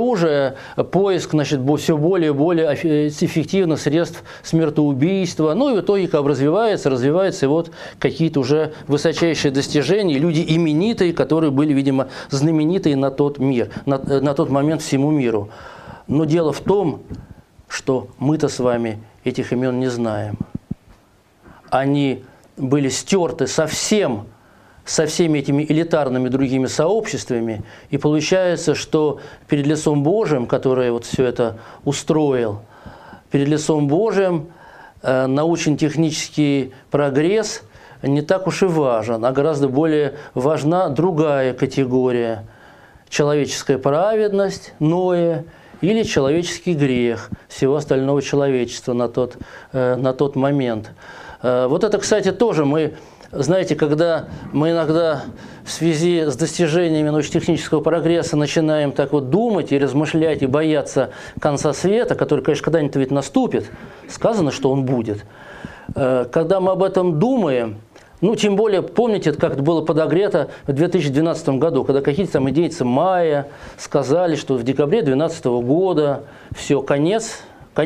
поиск, значит, все более и более эффективных средств смертоубийства. Ну и в итоге как развивается, и вот какие-то уже высочайшие достижения, люди именитые, которые были, видимо, знаменитые на тот момент всему миру. Но дело в том, что мы-то с вами этих имен не знаем. Они были стерты со всеми этими элитарными другими сообществами, и получается, что перед лицом Божиим, который вот все это устроил, перед лицом Божиим научно-технический прогресс не так уж и важен, а гораздо более важна другая категория – человеческая праведность, Ноя, или человеческий грех всего остального человечества на тот момент. Вот это, кстати, тоже мы, знаете, когда мы иногда в связи с достижениями научно-технического прогресса начинаем так вот думать и размышлять, и бояться конца света, который, конечно, когда-нибудь ведь наступит, сказано, что он будет. Когда мы об этом думаем, ну, тем более, помните, как это было подогрето в 2012 году, когда какие-то там идейцы майя сказали, что в декабре 2012 года все, конец.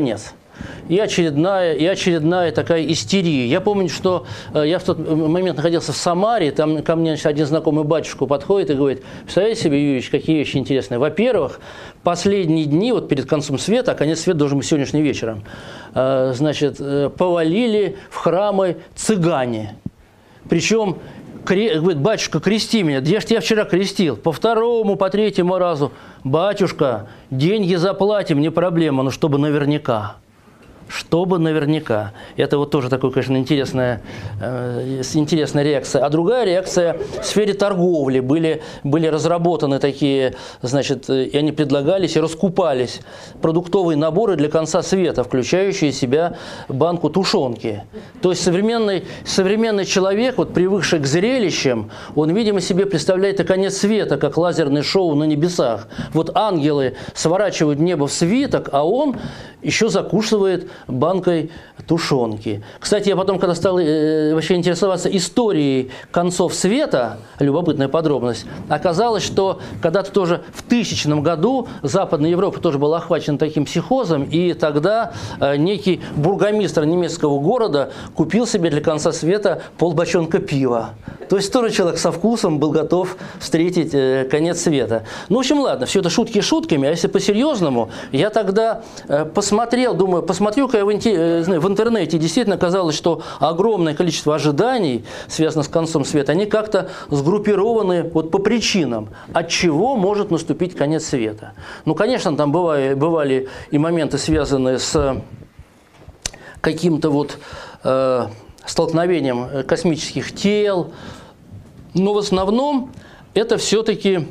И очередная такая истерия. Я помню, что я в тот момент находился в Самаре, там ко мне один знакомый батюшка подходит и говорит: представляете себе, Юрьевич, какие вещи интересные. Во-первых, последние дни, вот перед концом света, а конец света должен быть сегодняшним вечером, значит, повалили в храмы цыгане. Причем, говорит: батюшка, крести меня. Я ж тебя вчера крестил. По второму, по третьему разу. Батюшка, деньги заплатим, не проблема, но чтобы наверняка. Чтобы наверняка. Это вот тоже такая, конечно, интересная реакция. А другая реакция в сфере торговли. Были разработаны такие, значит, и они предлагались и раскупались продуктовые наборы для конца света, включающие в себя банку тушенки. То есть современный человек, вот, привыкший к зрелищам, он, видимо, себе представляет и конец света, как лазерное шоу на небесах. Вот ангелы сворачивают небо в свиток, а он еще закусывает банкой тушенки. Кстати, я потом, когда стал вообще интересоваться историей концов света, любопытная подробность, оказалось, что когда-то тоже в 1000 году Западная Европа тоже была охвачена таким психозом, и тогда некий бургомистр немецкого города купил себе для конца света полбочонка пива. То есть тоже человек со вкусом был готов встретить конец света. Ну, в общем, ладно, все это шутки шутками, а если по-серьезному, я тогда посмотрю-ка я в интернете, и действительно оказалось, что огромное количество ожиданий, связанных с концом света, они как-то сгруппированы вот по причинам, от чего может наступить конец света. Ну, конечно, там бывали и моменты, связанные с каким-то вот столкновением космических тел, но в основном это все-таки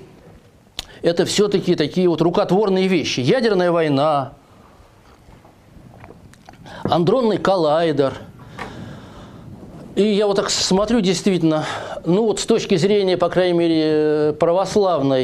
такие вот рукотворные вещи. Ядерная война, андронный коллайдер. И я вот так смотрю, действительно, ну вот с точки зрения, по крайней мере, православного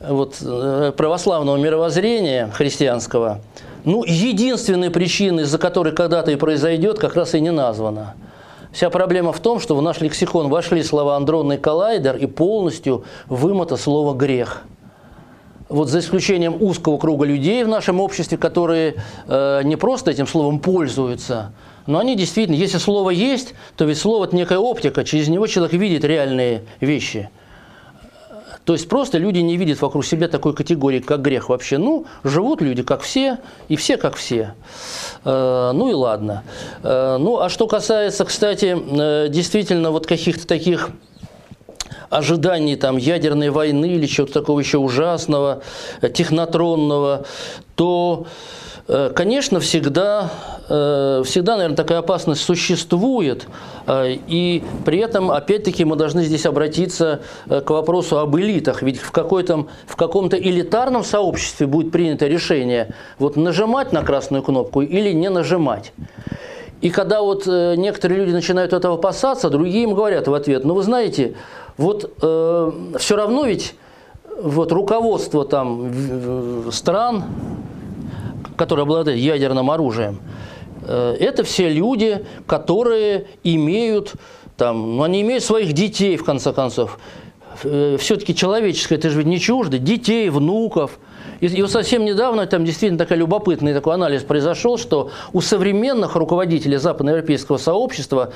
мировоззрения христианского, ну, единственной причиной, из-за которой когда-то и произойдет, как раз и не названа. Вся проблема в том, что в наш лексикон вошли слова «андронный коллайдер» и полностью вымыто слово «грех». Вот за исключением узкого круга людей в нашем обществе, которые не просто этим словом пользуются, но они действительно, если слово есть, то ведь слово – это некая оптика, через него человек видит реальные вещи. То есть просто люди не видят вокруг себя такой категории, как грех вообще. Ну, живут люди как все, и все как все. Ну и ладно. Ну, а что касается, кстати, действительно вот каких-то таких ожиданий там ядерной войны или чего-то такого еще ужасного, технотронного, то, конечно, всегда, наверное, такая опасность существует. И при этом, опять-таки, мы должны здесь обратиться к вопросу об элитах. Ведь в каком-то элитарном сообществе будет принято решение вот нажимать на красную кнопку или не нажимать. И когда вот некоторые люди начинают этого опасаться, другие им говорят в ответ: ну вы знаете, вот все равно ведь вот руководство там стран, которые обладают ядерным оружием, это все люди, которые имеют, там, ну, они имеют своих детей, в конце концов. Все-таки человеческое, это же ведь не чуждо, детей, внуков. И вот совсем недавно там действительно такой такой анализ произошел, что у современных руководителей западноевропейского сообщества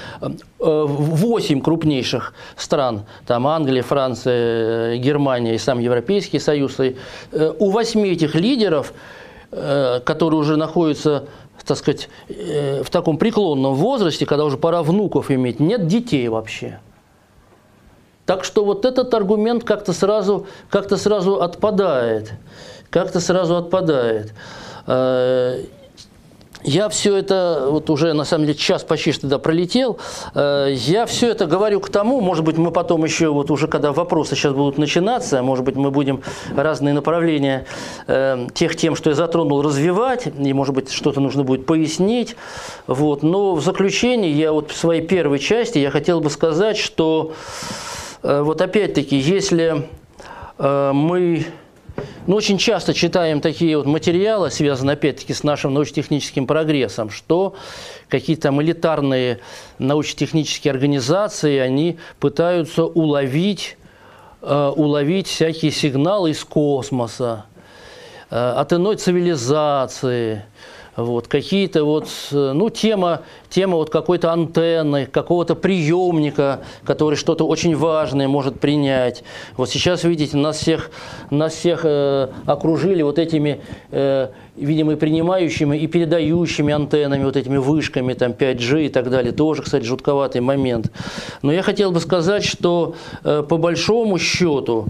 8 крупнейших стран, там Англия, Франция, Германия и сам Европейский Союз, у 8 этих лидеров, которые уже находятся, так сказать, в таком преклонном возрасте, когда уже пора внуков иметь, нет детей вообще. Так что вот этот аргумент как-то сразу отпадает. Я все это, вот уже на самом деле час почти что туда пролетел, я все это говорю к тому, может быть, мы потом еще, вот уже когда вопросы сейчас будут начинаться, может быть, мы будем разные направления тех тем, что я затронул, развивать, и, может быть, что-то нужно будет пояснить. Вот. Но в заключение я вот в своей первой части я хотел бы сказать, что вот опять-таки, если мы... очень часто читаем такие вот материалы, связанные опять-таки с нашим научно-техническим прогрессом, что какие-то там элитарные научно-технические организации, они пытаются уловить всякие сигналы из космоса, от иной цивилизации. Вот, какие-то вот, тема вот какой-то антенны, какого-то приемника, который что-то очень важное может принять. Вот сейчас, видите, нас всех окружили вот этими, видимо, принимающими и передающими антеннами, вот этими вышками, там 5G и так далее. Тоже, кстати, жутковатый момент. Но я хотел бы сказать, что по большому счету,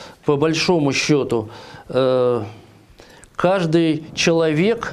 каждый человек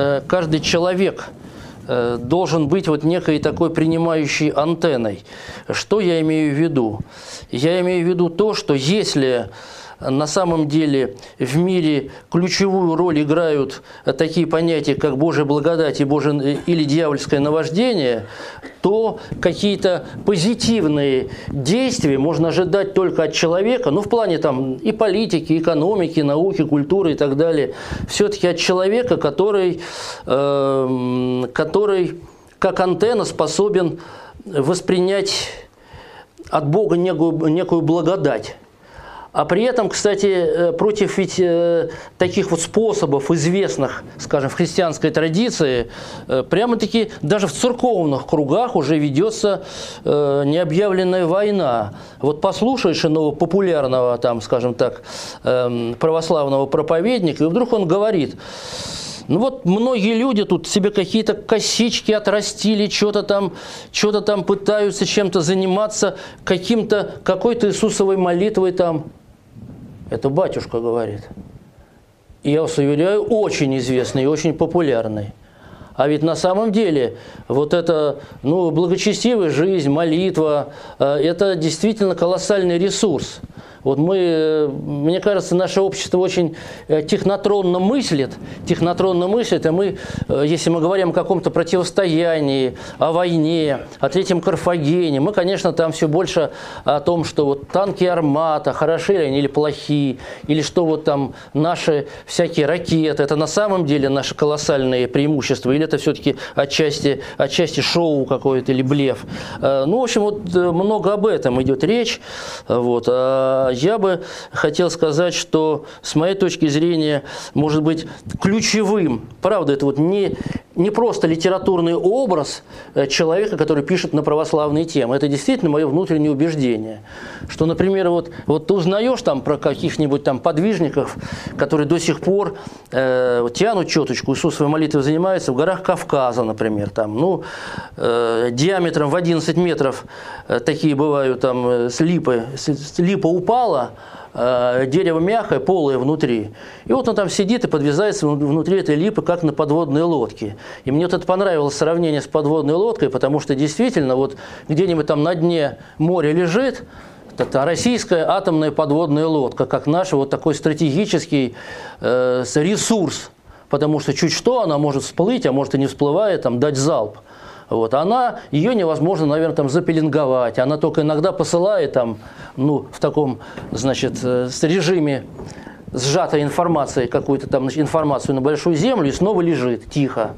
должен быть вот некой такой принимающей антенной. Что я имею в виду? Я имею в виду то, что если на самом деле в мире ключевую роль играют такие понятия, как Божья благодать или дьявольское наваждение, то какие-то позитивные действия можно ожидать только от человека, в плане там и политики, экономики, науки, культуры и так далее, все-таки от человека, который как антенна способен воспринять от Бога некую благодать. А при этом, кстати, против ведь таких вот способов, известных, скажем, в христианской традиции, прямо-таки даже в церковных кругах уже ведется необъявленная война. Вот послушаешь иного популярного, там, скажем так, православного проповедника, и вдруг он говорит: многие люди тут себе какие-то косички отрастили, что-то там пытаются чем-то заниматься, какой-то Иисусовой молитвой там. Это батюшка говорит. И я вас уверяю, очень известный и очень популярный. А ведь на самом деле вот это, благочестивая жизнь, молитва, это действительно колоссальный ресурс. Вот мне кажется, наше общество очень технотронно мыслит, и мы, если мы говорим о каком-то противостоянии, о войне, о Третьем Карфагене, мы, конечно, там все больше о том, что вот танки Армата, хороши ли они или плохи, или что вот там наши всякие ракеты, это на самом деле наши колоссальные преимущества, или это все-таки отчасти шоу какое-то или блеф. В общем, вот много об этом идет речь. Вот. Я бы хотел сказать, что с моей точки зрения, может быть, ключевым, правда, это вот не просто литературный образ человека, который пишет на православные темы. Это действительно мое внутреннее убеждение. Что, например, вот ты узнаешь там про каких-нибудь там подвижников, которые до сих пор тянут чуточку, Иисусовой молитвой занимаются в горах Кавказа, например, там, диаметром в 11 метров такие бывают там липа упала, дерево мягкое, полое внутри. И вот он там сидит и подвязается внутри этой липы, как на подводной лодке. И мне вот это понравилось сравнение с подводной лодкой, потому что действительно вот где-нибудь там на дне моря лежит российская атомная подводная лодка, как наш вот такой стратегический ресурс. Потому что чуть что она может всплыть, а может и не всплывает, там, дать залп. Вот. Ее невозможно, наверное, там запеленговать. Она только иногда посылает там, в таком, с режиме сжатой информации, какую-то там информацию на большую землю и снова лежит тихо.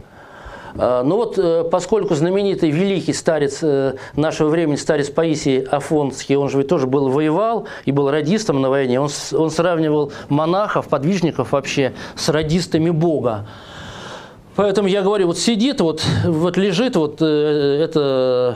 Поскольку знаменитый великий старец нашего времени, старец Паисий Афонский, он же ведь тоже воевал и был радистом на войне, он сравнивал монахов, подвижников вообще с радистами Бога. Поэтому я говорю, вот сидит, вот лежит эта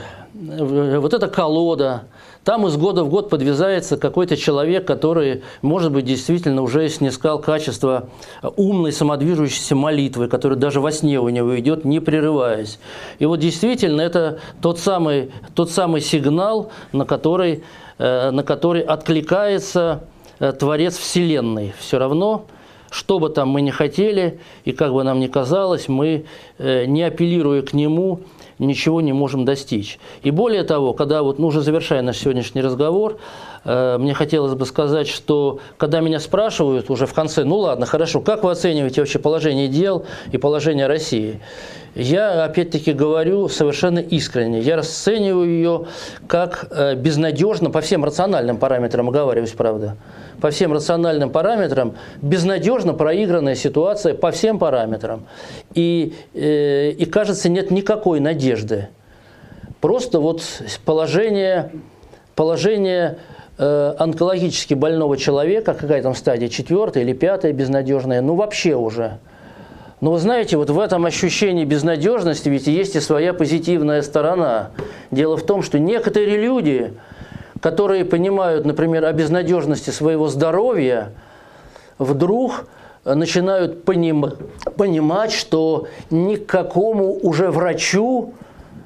колода, там из года в год подвязается какой-то человек, который, может быть, действительно уже снискал качество умной, самодвижущейся молитвы, который даже во сне у него идет, не прерываясь. И вот действительно это тот самый сигнал, на который откликается Творец Вселенной. Все равно, что бы там мы ни хотели, и как бы нам ни казалось, мы, не апеллируя к нему, ничего не можем достичь. И более того, когда вот, уже завершая наш сегодняшний разговор, мне хотелось бы сказать, что когда меня спрашивают уже в конце, ну ладно, хорошо, как вы оцениваете вообще положение дел и положение России? Я опять-таки говорю совершенно искренне. Я расцениваю ее как безнадежно, по всем рациональным параметрам, оговариваюсь, правда, по всем рациональным параметрам, безнадежно проигранная ситуация по всем параметрам. И кажется, нет никакой надежды. Просто вот положение онкологически больного человека, какая там стадия, 4-я или 5-я безнадежная, ну вообще уже. Но вы знаете, вот в этом ощущении безнадежности ведь есть и своя позитивная сторона. Дело в том, что некоторые люди, которые понимают, например, о безнадежности своего здоровья, вдруг начинают понимать, что ни к какому уже врачу,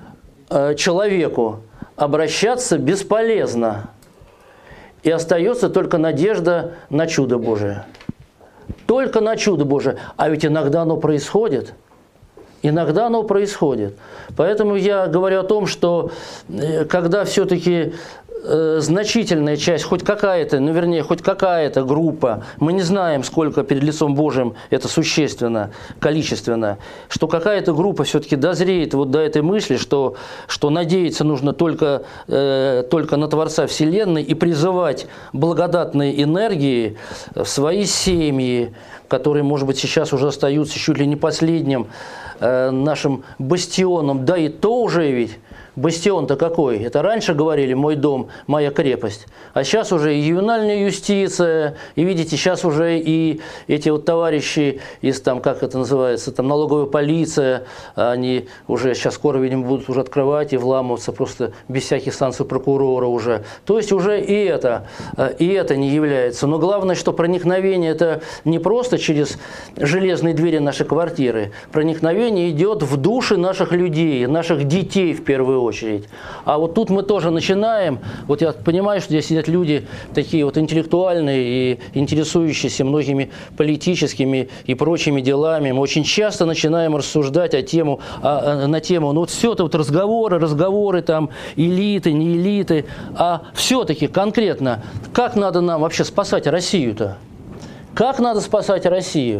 человеку обращаться бесполезно. И остается только надежда на чудо Божие. Только на чудо Божие. А ведь иногда оно происходит. Иногда оно происходит. Поэтому я говорю о том, что когда все-таки значительная часть, хоть какая-то, ну вернее, хоть какая-то группа, мы не знаем, сколько перед лицом Божьим это существенно, количественно, что какая-то группа все-таки дозреет вот до этой мысли, что надеяться нужно только на Творца Вселенной и призывать благодатные энергии в свои семьи, которые, может быть, сейчас уже остаются чуть ли не последним нашим бастионом, да и то уже ведь. Бастион-то какой? Это раньше говорили «мой дом, моя крепость». А сейчас уже и ювенальная юстиция, и видите, сейчас уже и эти вот товарищи из, там, как это называется, там, налоговая полиция, они уже сейчас скоро, видимо, будут уже открывать и вламываться просто без всяких санкций прокурора уже. То есть уже и это не является. Но главное, что проникновение это не просто через железные двери нашей квартиры. Проникновение идет в души наших людей, наших детей в первую очередь. А вот тут мы тоже начинаем, вот я понимаю, что здесь сидят люди такие вот интеллектуальные и интересующиеся многими политическими и прочими делами. Мы очень часто начинаем рассуждать на тему, ну вот все это вот разговоры там, элиты, не элиты, а все-таки конкретно, как надо нам вообще спасать Россию-то? Как надо спасать Россию?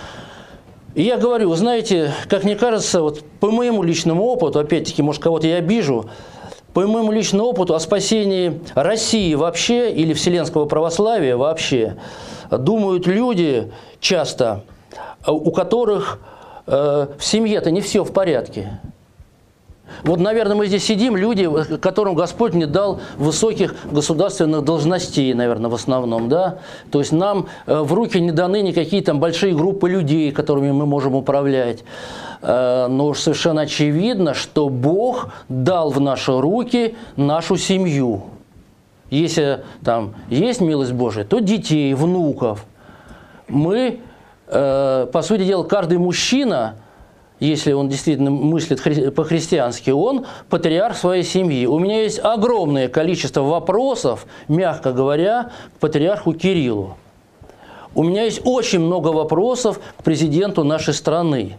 И я говорю, вы знаете, как мне кажется, вот по моему личному опыту, опять-таки, может, кого-то я обижу, по моему личному опыту о спасении России вообще или вселенского православия вообще думают люди часто, у которых в семье-то не все в порядке. Вот, наверное, мы здесь сидим, люди, которым Господь не дал высоких государственных должностей, наверное, в основном, да. То есть нам в руки не даны никакие там большие группы людей, которыми мы можем управлять. Но уж совершенно очевидно, что Бог дал в наши руки нашу семью. Если там есть милость Божия, то детей, внуков. Мы, по сути дела, каждый мужчина, если он действительно мыслит по-христиански, он патриарх своей семьи. У меня есть огромное количество вопросов, мягко говоря, к патриарху Кириллу. У меня есть очень много вопросов к президенту нашей страны.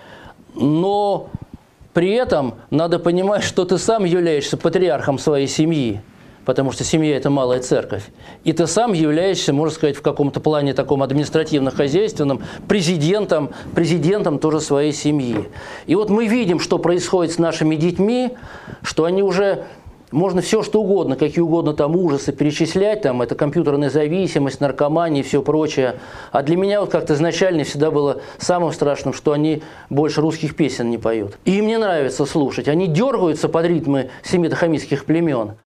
Но при этом надо понимать, что ты сам являешься патриархом своей семьи. Потому что семья – это малая церковь. И ты сам являешься, можно сказать, в каком-то плане таком административно-хозяйственном президентом тоже своей семьи. И вот мы видим, что происходит с нашими детьми, что они уже, можно все что угодно, какие угодно там ужасы перечислять, там это компьютерная зависимость, наркомания и все прочее. А для меня вот как-то изначально всегда было самым страшным, что они больше русских песен не поют. И им не нравится слушать. Они дергаются под ритмы семитохамитских племен.